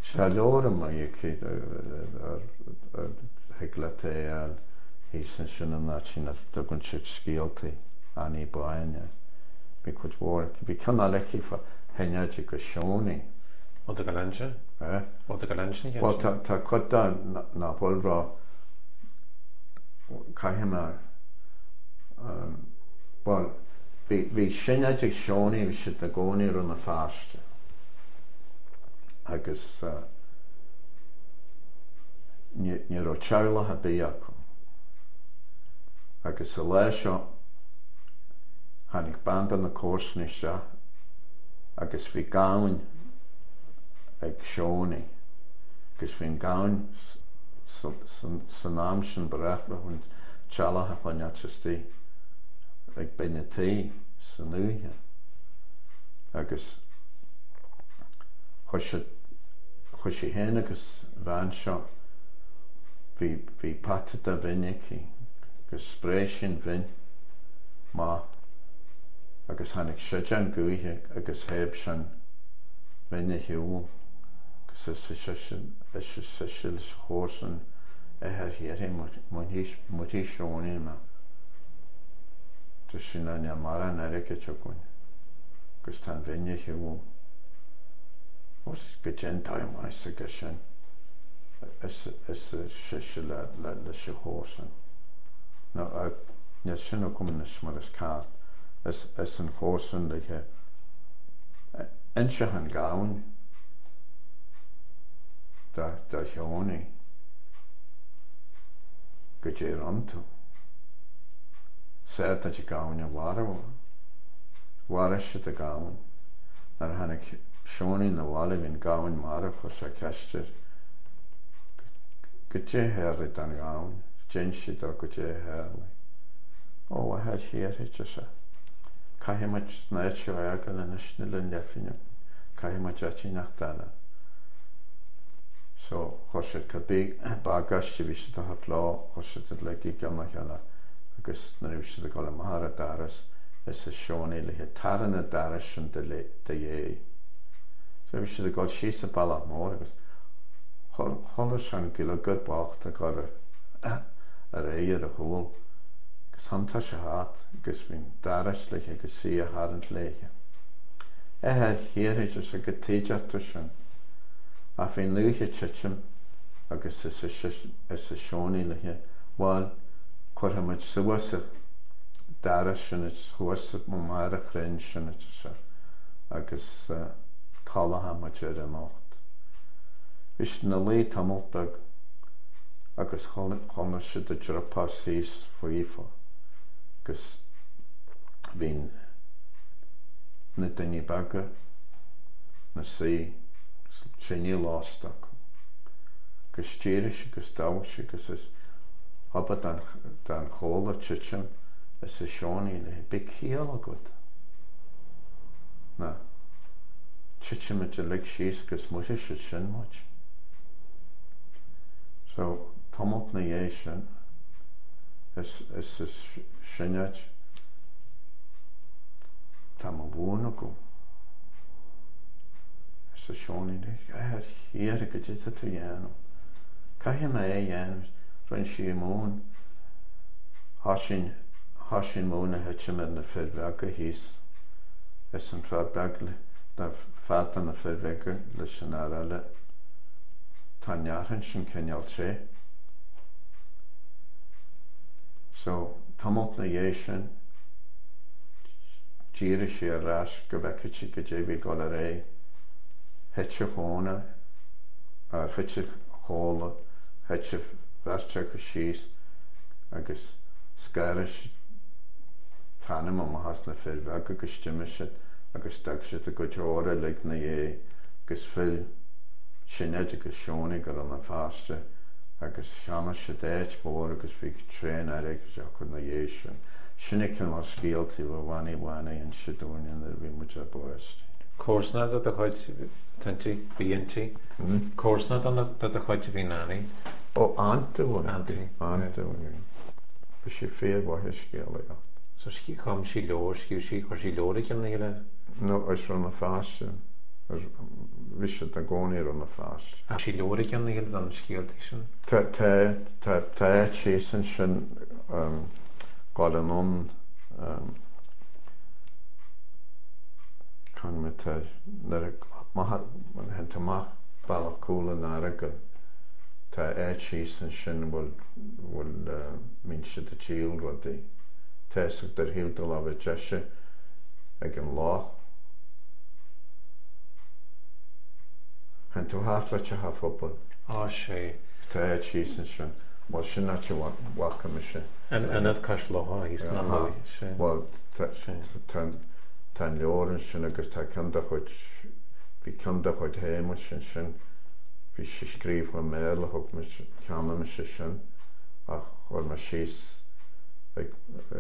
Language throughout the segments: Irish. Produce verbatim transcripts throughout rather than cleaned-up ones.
Tá leor mai cé ar heglatéal hí san sin an nátína dogann siad scialtaí aní baine. Bhí chuid mhór, bhí ceanna lecí fa heineide go seónaí. O dy galanse? Eh? O dy galanse? Wel, tá chuda na bhfuil rá caiime wel, bhí sineide ag seónaí bhí siad na gcónaí ar na fáiste. Agus ní ró teaglatha bí acu. Agus a lei seo tháinig banda na córsnaí seo agus bhí gabhain ag seónaí agus bhín gabhain san am sin breathla chun teaglatha chuineachtaí ag bainetí san nuthe. Agus chuir sé héana agus bhain seo bhí patata bhinicí agus spréis sin bhin má agus tháinig siide an gúthe agus héib sin bhinne hiúil agus is sa siil chósan ar hiarthaí mutí seónaí me. Tá sin an mar an airige teagúin agus tá bhinne hiúil. Os go gentáimais agus sin is siise le se chósan. No, ní sin ó cumanis mar is cát is an chósan le inse an gabhain da seónaí go dé antú. Sé tá gabhain a bhharhá. Bhhar siad a gabhain ar tháinig seónaí na bhála bhín gabhain mar chu sa ceistir go dé héirlaid an gabhain, déan siad go dé héirlaid. Ó, a head hiarthaite sa. Caiimiid na seo aga le na linn lefiine, caiimiid atí nach dana. So, chuir siad go bí bagaiste bhí siad a hat lá, chuir siad le gí gamach eile agus na bhí siad a gáil mar a daras is a seónaí le taran a daras sin de dhé. So bhí siad a gáil síos a bailach mór agus cholas an gile go bacht a gáil a réir a húil agus hantá se hát agus bhín daras le agus sí a háint léige. Ethe hiarthaide sa go tíideachta sin a bhín luúthe titim agus is a seónaí le bháil chuirthaid suasa daras sin is chuasa mo mar a chréin sin agus cálatha muid ar an ácht. Bhís na lí tamiltag agus chonas siad a dropá síos faoífa agus bhín na daoine baga na sí sinní lástach agus tíiris agus dáis agus is habba den chóla titim is a seónaí le big chéal agad. Na titim a le síos agus muise se sin muid. So, tamalt na dhé sin is is sinneid tá má bhúna go. Is a seónaí le hiar go dtí tú dhéanam. Caiim é dhéanam roinn si mún hásin mún a heitim ar na firmheaga híos is an fearbegla na fátan na firmheaga leis sin aile tá nearthain sin ceinneal sé. So, tamalt na dhé sin díire sé a rás go bheiceití go dé bhí gáil a ré heite chóna ar heite chóla heite bherte go síos agus scaris tanam am has na firmheaga agus stiimiise agus dag siad a go teóra le na dhé agus fill sinneid agus seónaí gur an na fáiste agus seanna se déit bór agus bhí tréin ar agus acu na dhé sin. Sinna cin mar scialtaí bh bhaine bhaine an siúin ar bhí muid a buist. Córsnad a chuid tantí bíontí? Córsnad a chuid bhí nánaí? Ó, anta bhhain. Anta bhhain. Ba sé féadmhaithe scéala. So cí chum sí leor, sciú sí chuir sí leor ag an éile? No, is ran na fáiste. Bhí a gcónaí ar na fás. A sí leir gan héad an scialtaí sin? Tá tá sí san sin gáil an chuin me hen tamach bailach cúla ná agad. Tá éid sí san sin bhfuil mín si a tíal rudaí. Téach ar híal do le bheith deise ag an lá. Hen tú hála te ha fopal. Á sé. Tá éid sí san sin. Bhil sin na te bhacha me sin. Anad cais loha hí san an sé. Bhil tá leorann sin agus tá canda chuid bhí canda chuid héime sin sin. Bhí sé scríomh chu méile thug me ceanna me sé sin ach chuir me síos ag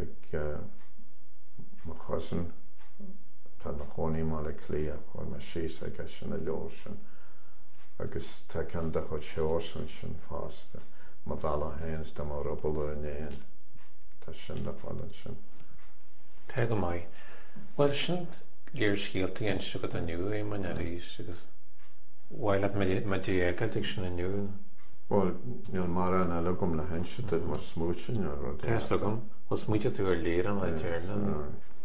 mar chosan tá na chonaí má le clia chuir me síos ag sin na leor sin agus tá canda chuid seoir san sin fásta má bhela héans do mar rubal ar an éan tá sin le fáileann sin. Tá go mai. Well sin léir scialtaí an si go aniu é man a rís agus bhhaile me déagad ag sin aniu. Well, níl mar an eile gom le hen si mar smúid sin ar. Tá gom, was muide tú ar léir an le déirlan.